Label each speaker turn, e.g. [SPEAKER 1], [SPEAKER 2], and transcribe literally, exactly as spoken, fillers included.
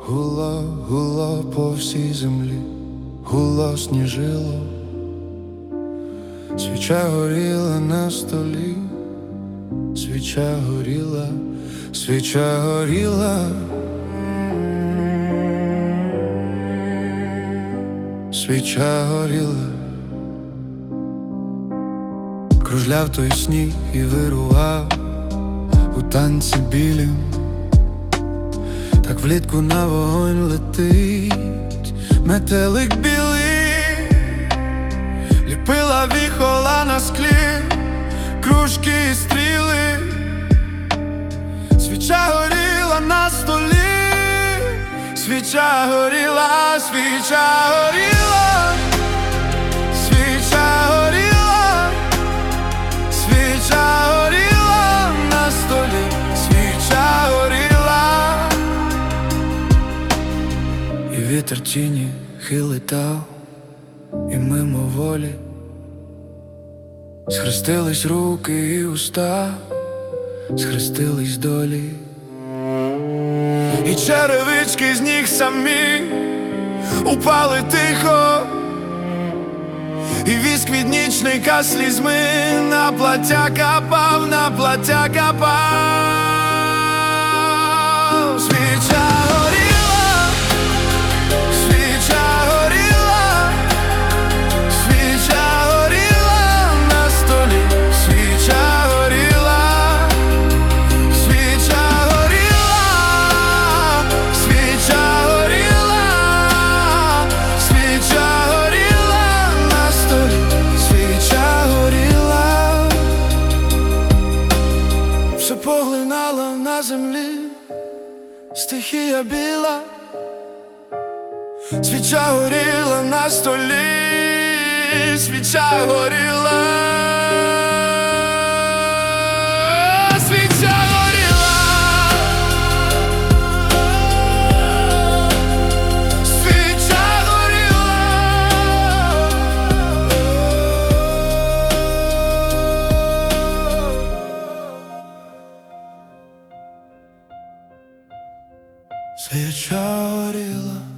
[SPEAKER 1] Гуло, гуло по всій землі, гуло сніжило, свіча горіла на столі, свіча горіла, свіча горіла, свіча горіла. Кружляв той сніг і вирував у танці білім. Так влітку на вогонь летить метелик білий, ліпила віхола на склі, кружки і стріли, свіча горіла на столі, свіча горіла, свіча горіла, свіча горіла, свіча горіла на столі, свіча горіла. І вітер тіні хилитав, і мимоволі схрестились руки і уста, схрестились долі. І черевички з ніг самі упали тихо, і віск від нічника слізьми на плаття капав, на плаття капав. Свіча горіла, свіча горіла, свіча горіла на столі, свіча горіла, свіча горіла, свіча горіла, свіча горіла на столі, свіча горіла. Все поглинало на землі стихія біла, свіча горіла на столі, свіча горіла, свіча горіла, свіча горіла. Свіча горіла.